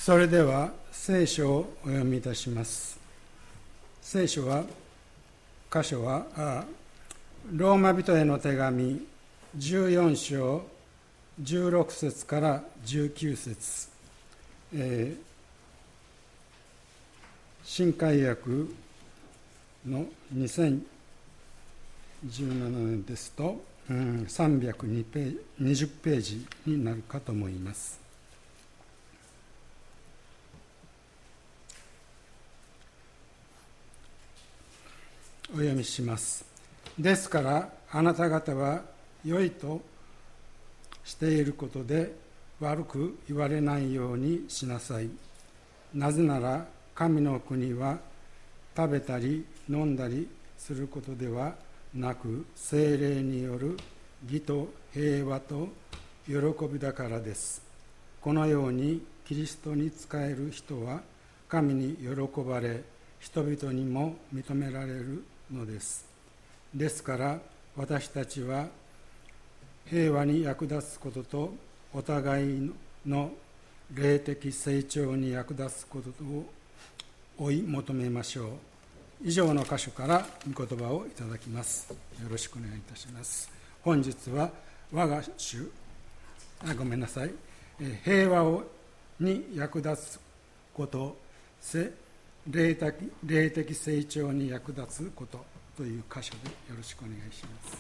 それでは聖書をお読みいたします。聖書は、箇所はローマ人への手紙14章16節から19節、新海訳の2017年ですと320ページになるかと思います。お読みします。ですからあなた方は良いとしていることで悪く言われないようにしなさい。なぜなら神の国は食べたり飲んだりすることではなく、聖霊による義と平和と喜びだからです。このようにキリストに仕える人は神に喜ばれ、人々にも認められるのです。ですから私たちは平和に役立つこととお互いの霊的成長に役立つことを追い求めましょう。以上の箇所から御言葉をいただきます。よろしくお願いいたします。本日は平和に役立つこと、霊的成長に役立つことという箇所でよろしくお願いします。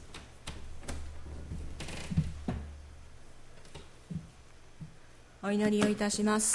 お祈りをいたします。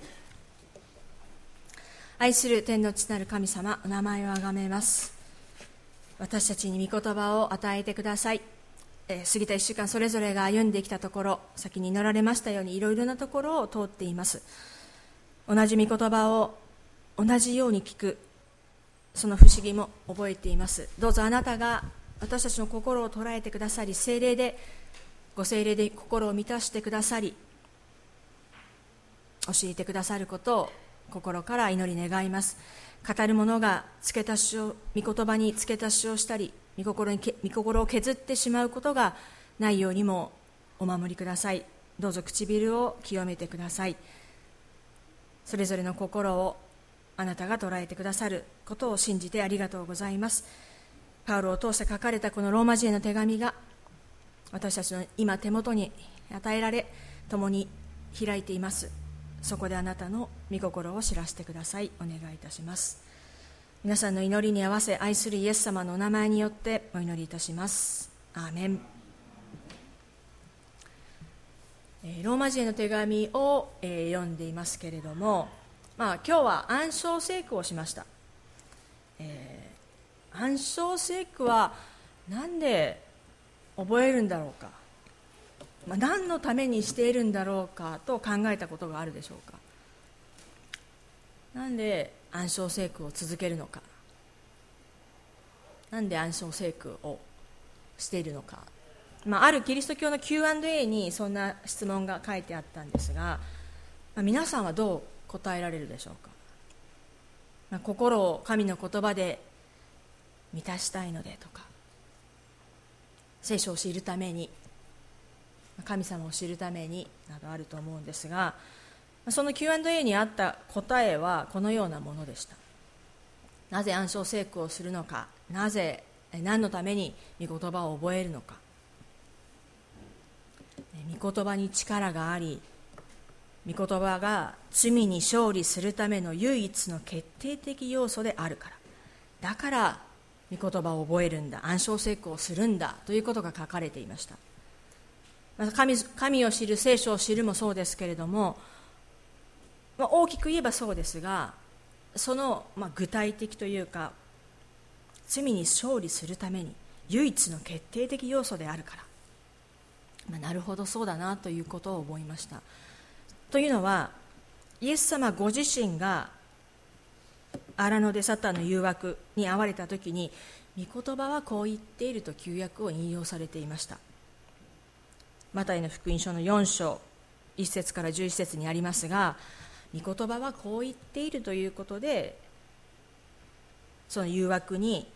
愛する天の父なる神様、お名前をあがめます。私たちに御言葉を与えてください。過ぎた1週間それぞれが歩んできたところ、先に祈られましたようにいろいろなところを通っています。同じ御言葉を同じように聞く、その不思議も覚えています。どうぞあなたが私たちの心を捉えてくださり、ご聖霊で心を満たしてくださり、教えてくださることを心から祈り願います。語る者が御言葉に付け足しをしたり、御心を削ってしまうことがないようにもお守りください。どうぞ唇を清めてください。それぞれの心をあなたが捉えてくださることを信じてありがとうございます。パウロを通して書かれたこのローマ人への手紙が私たちの今手元に与えられ、共に開いています。そこであなたの御心を知らせてください。お願いいたします。皆さんの祈りに合わせ、愛するイエス様のお名前によってお祈りいたします。アーメン。ローマ人への手紙を読んでいますけれども、今日は暗唱聖句をしました。暗唱聖句は何で覚えるんだろうか、何のためにしているんだろうかと考えたことがあるでしょうか。なんで暗唱聖句を続けるのか、なんで暗唱聖句をしているのか、あるキリスト教の Q&A にそんな質問が書いてあったんですが、皆さんはどう答えられるでしょうか。心を神の言葉で満たしたいのでとか、聖書を知るために、神様を知るためになどあると思うんですが、その Q&A にあった答えはこのようなものでした。なぜ暗唱聖句をするのか、何のために御言葉を覚えるのか。御言葉に力があり、御言葉が罪に勝利するための唯一の決定的要素であるから、だから御言葉を覚えるんだ、暗唱聖句をするんだということが書かれていました。神を知る、聖書を知るもそうですけれども、大きく言えばそうですが、その具体的というか、罪に勝利するために唯一の決定的要素であるから、なるほどそうだなということを思いました。というのは、イエス様ご自身が荒野でサタンの誘惑に遭われたときに、御言葉はこう言っていると旧約を引用されていました。マタイの福音書の4章1節から11節にありますが、御言葉はこう言っているということで、その誘惑に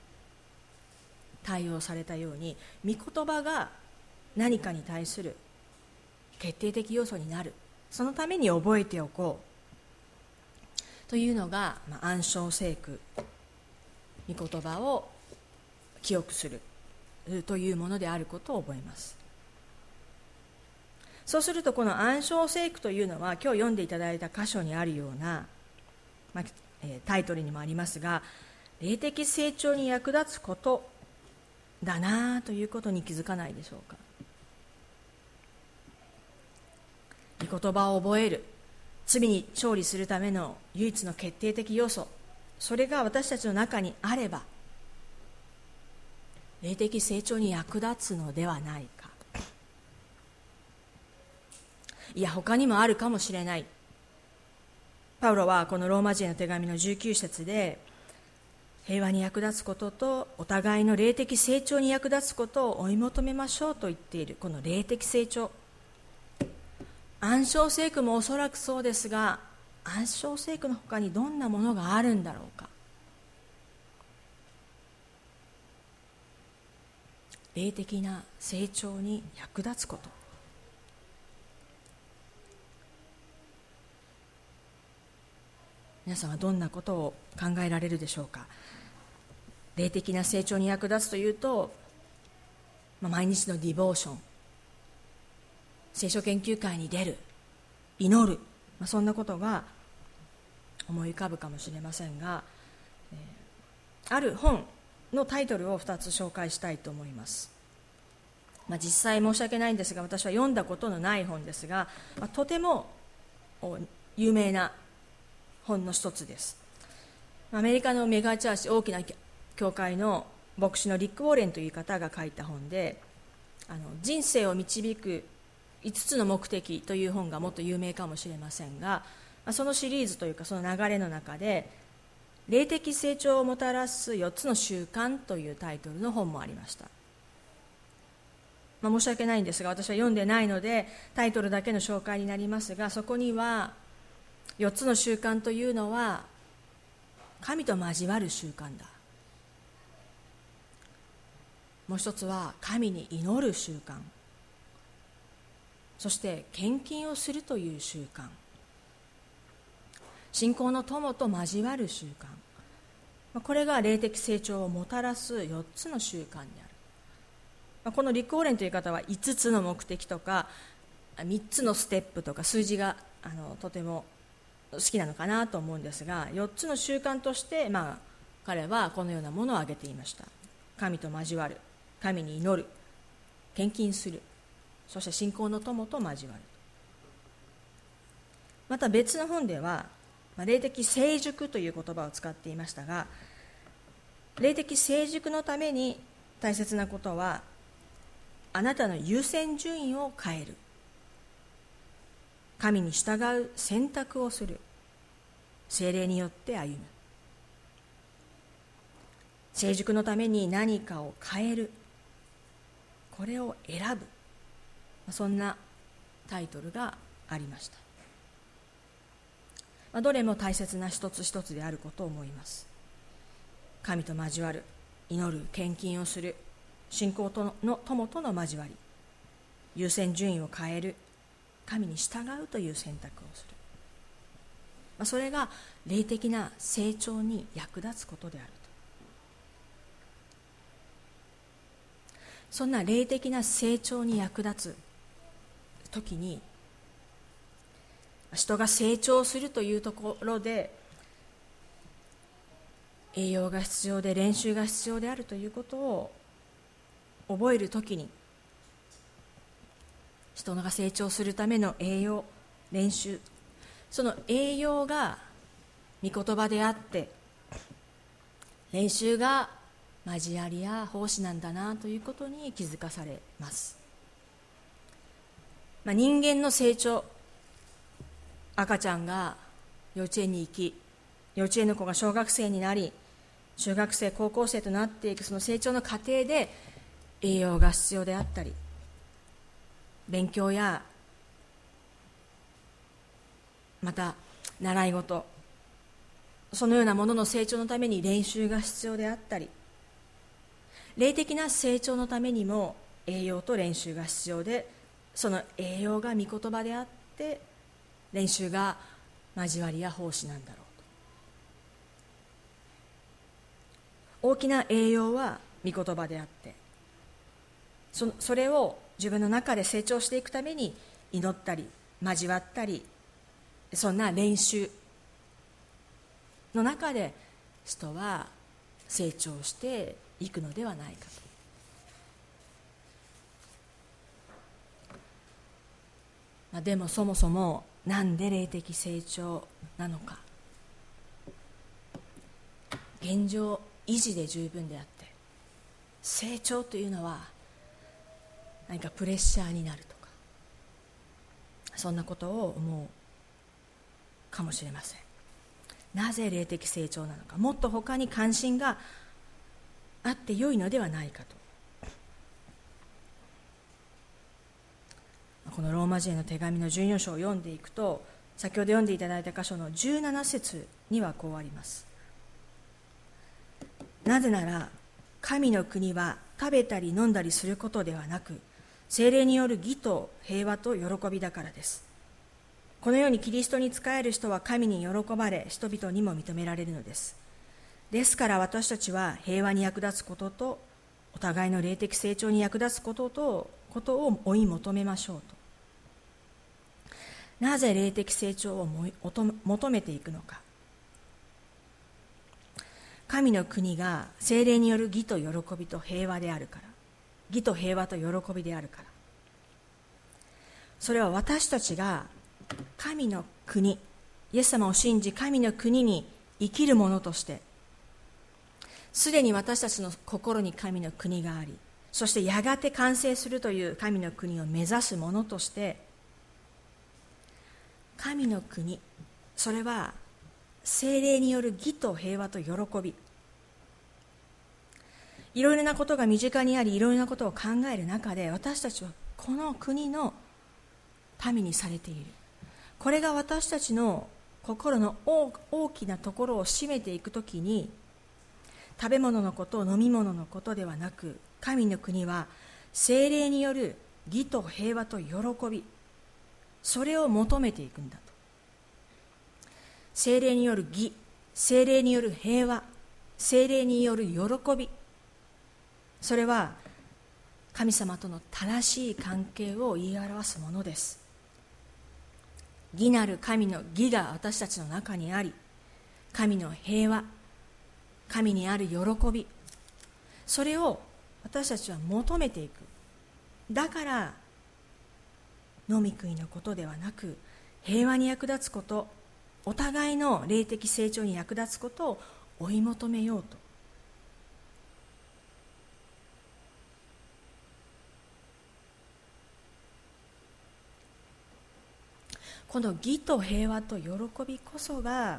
対応されたように、御言葉が何かに対する決定的要素になる、 そのために覚えておこうというのが、暗唱聖句、御言葉を記憶するというものであることを覚えます。そうすると、この暗唱聖句というのは今日読んでいただいた箇所にあるような、タイトルにもありますが、霊的成長に役立つことだなということに気づかないでしょうか。御言葉を覚える、罪に勝利するための唯一の決定的要素、それが私たちの中にあれば、霊的成長に役立つのではないか。いや、他にもあるかもしれない。パウロはこのローマ人への手紙の19節で、平和に役立つこととお互いの霊的成長に役立つことを追い求めましょうと言っている。この霊的成長、暗唱聖句もおそらくそうですが、暗唱聖句の他にどんなものがあるんだろうか。霊的な成長に役立つこと、皆さんはどんなことを考えられるでしょうか。霊的な成長に役立つというと、毎日のディボーション、聖書研究会に出る、祈る、そんなことが思い浮かぶかもしれませんが、ある本のタイトルを2つ紹介したいと思います。実際申し訳ないんですが、私は読んだことのない本ですが、とても有名な本の一つです。アメリカのメガチャーチ、大きな教会の牧師のリック・ウォーレンという方が書いた本で、人生を導く5つの目的という本がもっと有名かもしれませんが、そのシリーズというかその流れの中で、霊的成長をもたらす4つの習慣というタイトルの本もありました。申し訳ないんですが、私は読んでないのでタイトルだけの紹介になりますが、そこには4つの習慣というのは、神と交わる習慣だ、もう一つは神に祈る習慣、そして献金をするという習慣、信仰の友と交わる習慣、これが霊的成長をもたらす4つの習慣である。このリック・ウォーレンという方は5つの目的とか3つのステップとか数字がとても好きなのかなと思うんですが、4つの習慣として、彼はこのようなものを挙げていました。神と交わる、神に祈る、献金する、そして信仰の友と交わる。また別の本では、霊的成熟という言葉を使っていましたが、霊的成熟のために大切なことは、あなたの優先順位を変える、神に従う選択をする、聖霊によって歩む。成熟のために何かを変える、これを選ぶ、そんなタイトルがありました。どれも大切な一つ一つであることを思います。神と交わる、祈る、献金をする、信仰の友との交わり、優先順位を変える、神に従うという選択をする、それが霊的な成長に役立つことであると。そんな霊的な成長に役立つ時に、人が成長するというところで栄養が必要で練習が必要であるということを覚えるときに、人が成長するための栄養、練習、その栄養が御言葉であって、練習が交わりや奉仕なんだなということに気づかされます。人間の成長、赤ちゃんが幼稚園に行き、幼稚園の子が小学生になり、中学生、高校生となっていくその成長の過程で栄養が必要であったり、勉強やまた習い事、そのようなものの成長のために練習が必要であったり、霊的な成長のためにも栄養と練習が必要で、その栄養が御言葉であって、 練習が交わりや奉仕なんだろうと。大きな栄養は御言葉であって、それを自分の中で成長していくために祈ったり交わったり、そんな練習の中で人は成長していくのではないかと。でもそもそもなんで霊的成長なのか。現状維持で十分であって、成長というのは何かプレッシャーになるとか、そんなことを思うかもしれません。なぜ霊的成長なのか、もっと他に関心があって良いのではないかと。このローマ人への手紙の14章を読んでいくと、先ほど読んでいただいた箇所の17節にはこうあります。なぜなら神の国は食べたり飲んだりすることではなく、聖霊による義と平和と喜びだからです。このようにキリストに仕える人は神に喜ばれ、人々にも認められるのです。ですから私たちは平和に役立つことと、お互いの霊的成長に役立つことを追い求めましょうと。なぜ霊的成長を求めていくのか。神の国が聖霊による義と喜びと平和であるから。義と平和と喜びであるから。それは私たちが神の国、イエス様を信じ神の国に生きる者として、すでに私たちの心に神の国があり、そしてやがて完成するという神の国を目指す者として、神の国、それは聖霊による義と平和と喜び、いろいろなことが身近にあり、いろいろなことを考える中で、私たちはこの国の民にされている。これが私たちの心の大きなところを占めていくときに、食べ物のこと飲み物のことではなく、神の国は聖霊による義と平和と喜び、それを求めていくんだと。聖霊による義、聖霊による平和、聖霊による喜び、それは神様との正しい関係を言い表すものです。義なる神の義が私たちの中にあり、神の平和、神にある喜び、それを私たちは求めていく。だから飲み食いのことではなく、平和に役立つこと、お互いの霊的成長に役立つことを追い求めようと。この義と平和と喜びこそが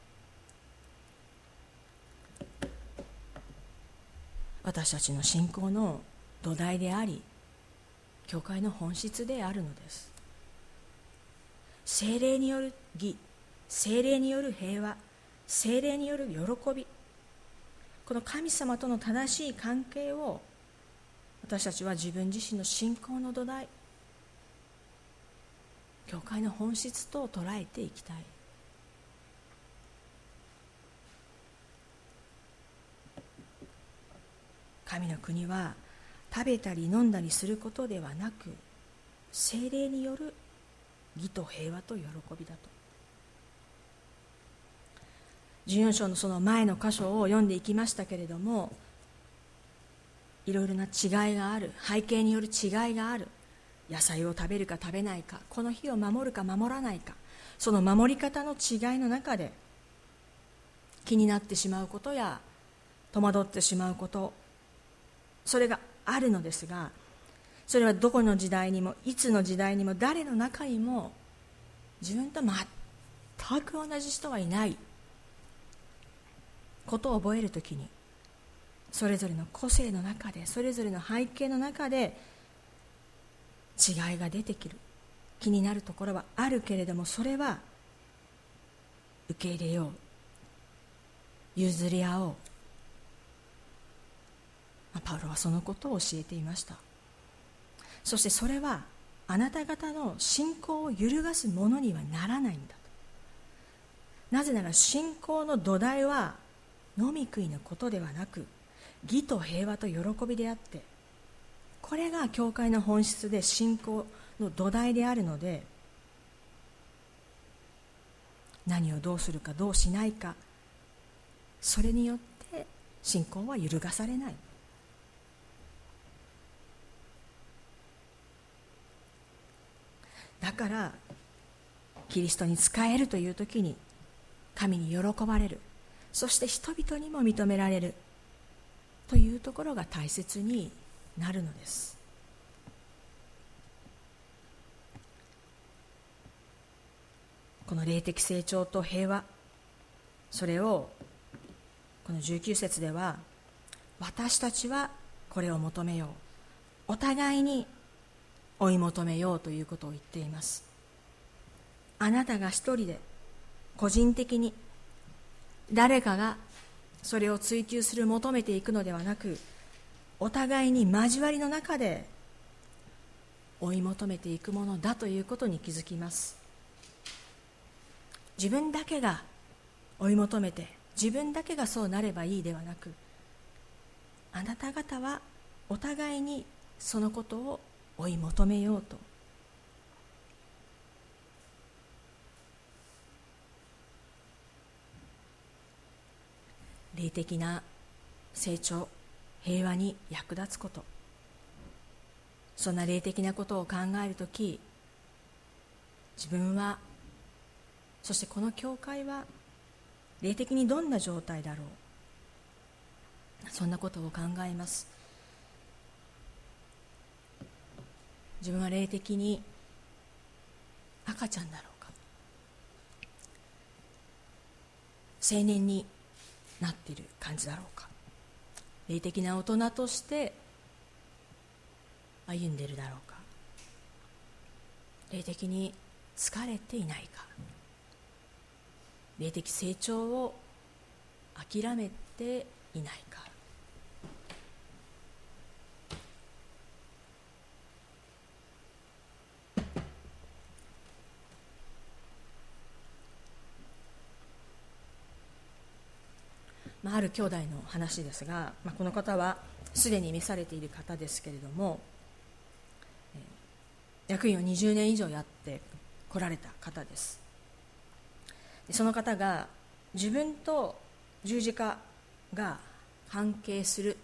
私たちの信仰の土台であり、教会の本質であるのです。聖霊による義、聖霊による平和、聖霊による喜び、この神様との正しい関係を私たちは自分自身の信仰の土台、教会の本質と捉えていきたい。神の国は食べたり飲んだりすることではなく、聖霊による義と平和と喜びだと。14章のその前の箇所を読んでいきましたけれども、いろいろな違いがある、背景による違いがある。野菜を食べるか食べないか、この日を守るか守らないか、その守り方の違いの中で気になってしまうことや戸惑ってしまうこと、それがあるのですが、それはどこの時代にもいつの時代にも誰の中にも自分と全く同じ人はいないことを覚えるときに、それぞれの個性の中で、それぞれの背景の中で違いが出てくる、気になるところはあるけれども、それは受け入れよう、譲り合おう。パウロはそのことを教えていました。そしてそれはあなた方の信仰を揺るがすものにはならないんだと。なぜなら信仰の土台は飲み食いのことではなく、義と平和と喜びであって、これが教会の本質で信仰の土台であるので、何をどうするかどうしないか、それによって信仰は揺るがされない。だからキリストに仕えるという時に神に喜ばれる、そして人々にも認められるというところが大切になるのです。この霊的成長と平和、それをこの19節では、私たちはこれを求めよう、お互いに追い求めようということを言っています。あなたが一人で個人的に誰かがそれを追求する、求めていくのではなく、お互いに交わりの中で追い求めていくものだということに気づきます。自分だけが追い求めて、自分だけがそうなればいいではなく、あなた方はお互いにそのことを追い求めようと。霊的な成長、平和に役立つこと、そんな霊的なことを考えるとき、自分は、そしてこの教会は霊的にどんな状態だろう、そんなことを考えます。自分は霊的に赤ちゃんだろうか、青年になっている感じだろうか、霊的な大人として歩んでいるだろうか、霊的に疲れていないか、霊的成長を諦めていないか。ある兄弟の話ですが、この方はすでに召されている方ですけれども、役員を20年以上やって来られた方です。その方が自分と十字架が関係する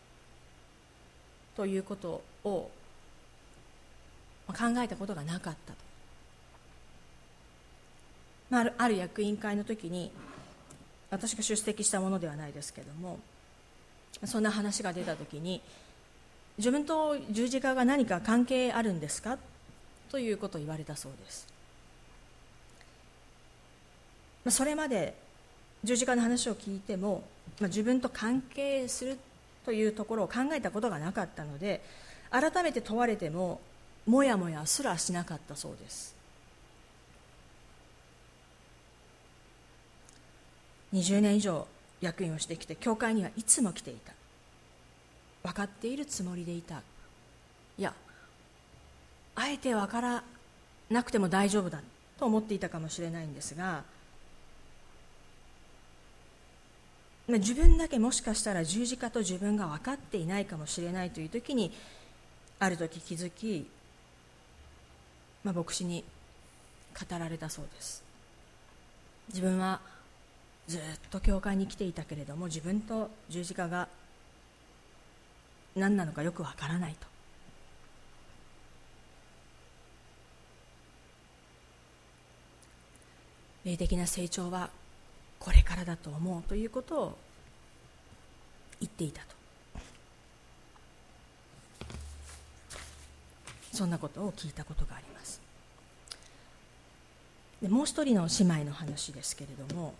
ということを考えたことがなかったと。ある役員会の時に、私が出席したものではないですけれども、そんな話が出た時に、自分と十字架が何か関係あるんですかということを言われたそうです。それまで十字架の話を聞いても、自分と関係するというところを考えたことがなかったので、改めて問われてももやもやすらしなかったそうです。20年以上役員をしてきて、教会にはいつも来ていた、分かっているつもりでいた、いや、あえて分からなくても大丈夫だと思っていたかもしれないんですが、自分だけもしかしたら十字架と自分が分かっていないかもしれないという時に、ある時気づき、牧師に語られたそうです。自分はずっと教会に来ていたけれども、自分と十字架が何なのかよく分からないと。霊的な成長はこれからだと思うということを言っていたと。そんなことを聞いたことがあります。でもう一人の姉妹の話ですけれども、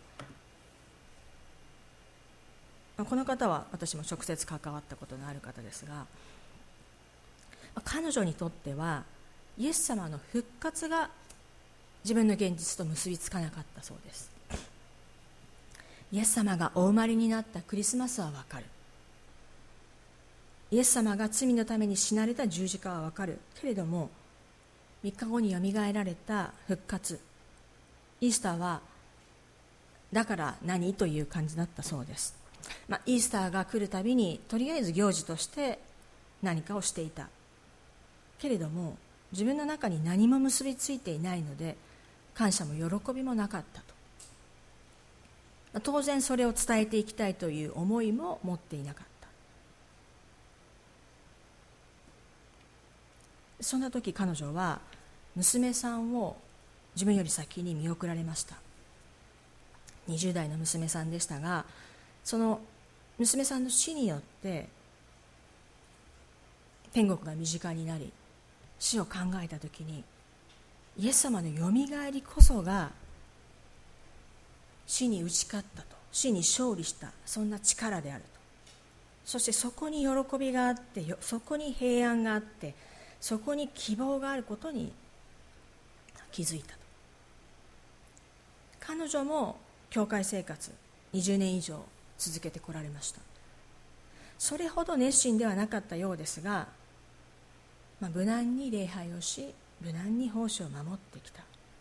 この方は私も直接関わったことのある方ですが、彼女にとってはイエス様の復活が自分の現実と結びつかなかったそうです。イエス様がお生まれになったクリスマスはわかる、イエス様が罪のために死なれた十字架はわかるけれども、 3日後によみがえられた復活、イースターはだから何という感じだったそうです。イースターが来るたびにとりあえず行事として何かをしていたけれども、自分の中に何も結びついていないので感謝も喜びもなかったと。当然それを伝えていきたいという思いも持っていなかった。そんな時彼女は娘さんを自分より先に見送られました。20代の娘さんでしたが、その娘さんの死によって天国が身近になり、死を考えたときに、イエス様のよみがえりこそが死に打ち勝ったと、死に勝利した、そんな力であると。そしてそこに喜びがあって、そこに平安があって、そこに希望があることに気づいたと。彼女も教会生活20年以上続けてこられました。それほど熱心ではなかったようですが、無難に礼拝をし、無難に奉仕を守ってきた。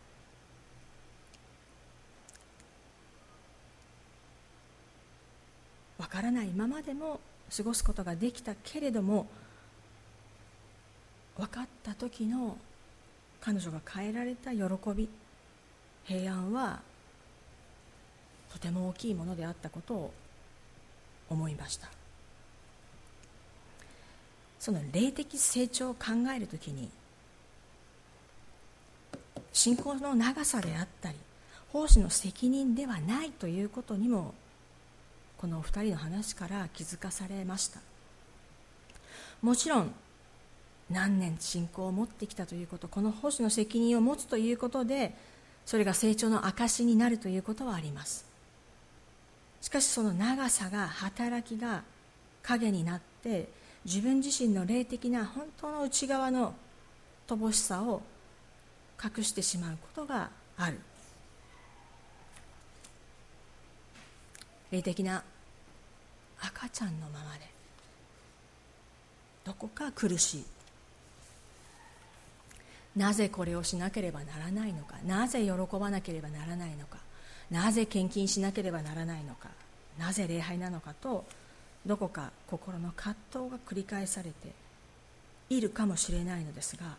わからないままでも過ごすことができたけれども、分かった時の彼女が変えられた喜び、平安はとても大きいものであったことを思いました。その霊的成長を考えるときに、信仰の長さであったり奉仕の責任ではないということにも、このお二人の話から気づかされました。もちろん何年信仰を持ってきたということ、この奉仕の責任を持つということでそれが成長の証になるということはあります。しかしその長さが、働きが影になって自分自身の霊的な本当の内側の乏しさを隠してしまうことがある。霊的な赤ちゃんのままでどこか苦しい。なぜこれをしなければならないのか、なぜ喜ばなければならないのか、なぜ献金しなければならないのか、なぜ礼拝なのかと、どこか心の葛藤が繰り返されているかもしれないのですが、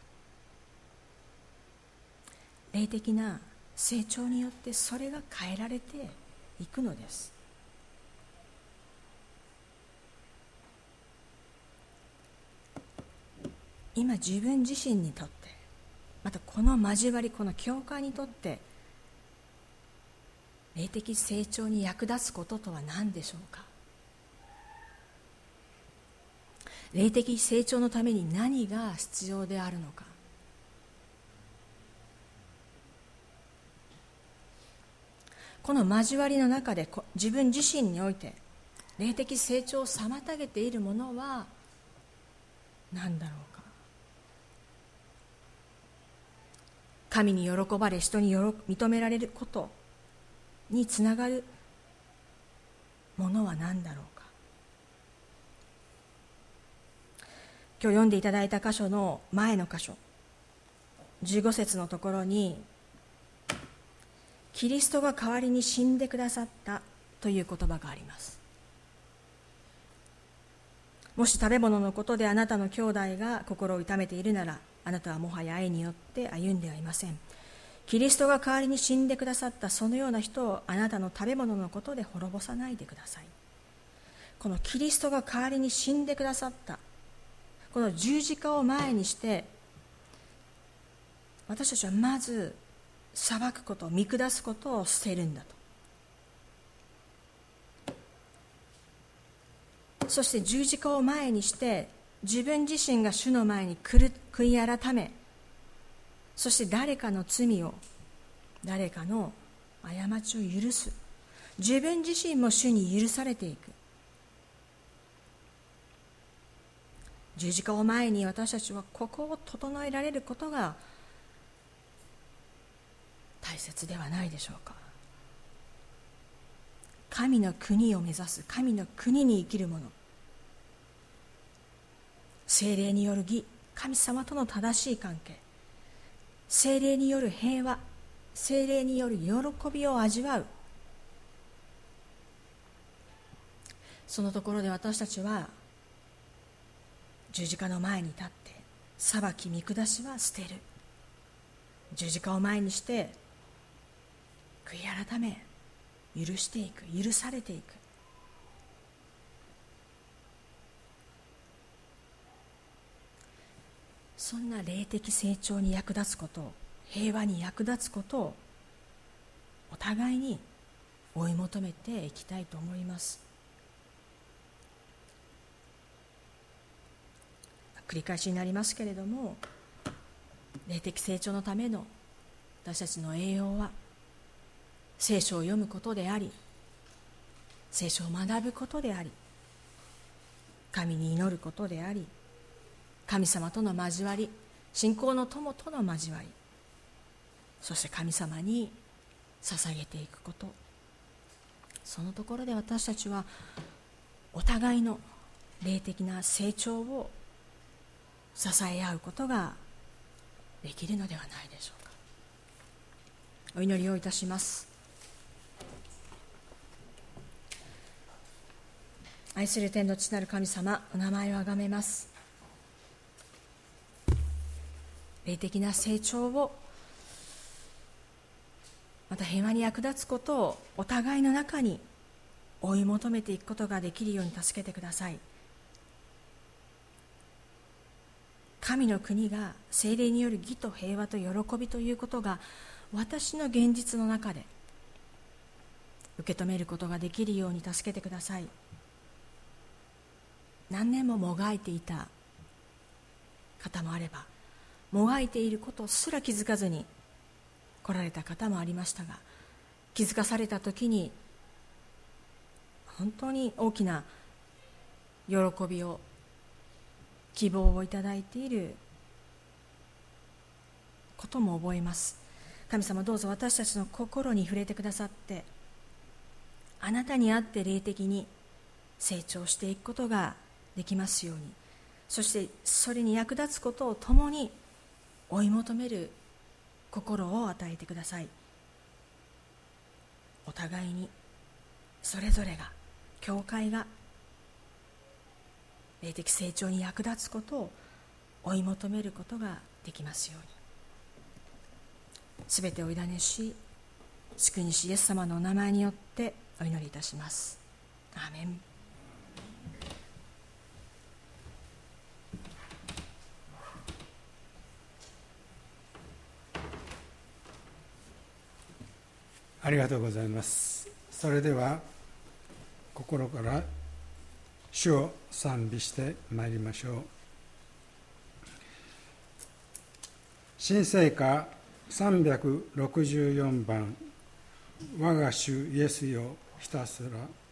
霊的な成長によってそれが変えられていくのです。今自分自身にとって、またこの交わり、この教会にとって霊的成長に役立つこととは何でしょうか。霊的成長のために何が必要であるのか。この交わりの中で自分自身において霊的成長を妨げているものは何だろうか。神に喜ばれ、人に認められることにつながるものは何だろうか。今日読んでいただいた箇所の前の箇所、15節のところに、キリストが代わりに死んでくださったという言葉があります。もし食べ物のことであなたの兄弟が心を痛めているなら、あなたはもはや愛によって歩んではいません。キリストが代わりに死んでくださったそのような人をあなたの食べ物のことで滅ぼさないでください。このキリストが代わりに死んでくださった、この十字架を前にして私たちはまず裁くこと、見下すことを捨てるんだと。そして十字架を前にして自分自身が主の前に悔い改め、そして誰かの罪を、誰かの過ちを許す。自分自身も主に許されていく。十字架を前に私たちはここを整えられることが大切ではないでしょうか。神の国を目指す、神の国に生きる者、聖霊による義、神様との正しい関係、 聖霊による平和、聖霊による喜びを味わう、そのところで私たちは十字架の前に立って裁き見下しは捨てる、十字架を前にして悔い改め許していく、許されていく、そんな霊的成長に役立つこと、平和に役立つことをお互いに追い求めていきたいと思います。繰り返しになりますけれども、霊的成長のための私たちの栄養は聖書を読むことであり、聖書を学ぶことであり、神に祈ることであり、神様との交わり、信仰の友との交わり、そして神様に捧げていくこと、そのところで私たちはお互いの霊的な成長を支え合うことができるのではないでしょうか。お祈りをいたします。愛する天の父なる神様、お名前をあがめます。霊的な成長を、また平和に役立つことをお互いの中に追い求めていくことができるように助けてください。神の国が聖霊による義と平和と喜びということが私の現実の中で受け止めることができるように助けてください。何年ももがいていた方もあれば、もがいていることすら気づかずに来られた方もありましたが、気づかされた時に本当に大きな喜びを、希望をいただいていることも覚えます。神様、どうぞ私たちの心に触れてくださって、あなたにあって霊的に成長していくことができますように、そしてそれに役立つことを共に追い求める心を与えてください。お互いにそれぞれが、教会が霊的成長に役立つことを追い求めることができますように、すべてを委ねし、救い主イエス様のお名前によってお祈りいたします。アーメン。 ありがとうございます。それでは心から主を賛美してまいりましょう。新聖歌364番、我が主イエスよひたすら。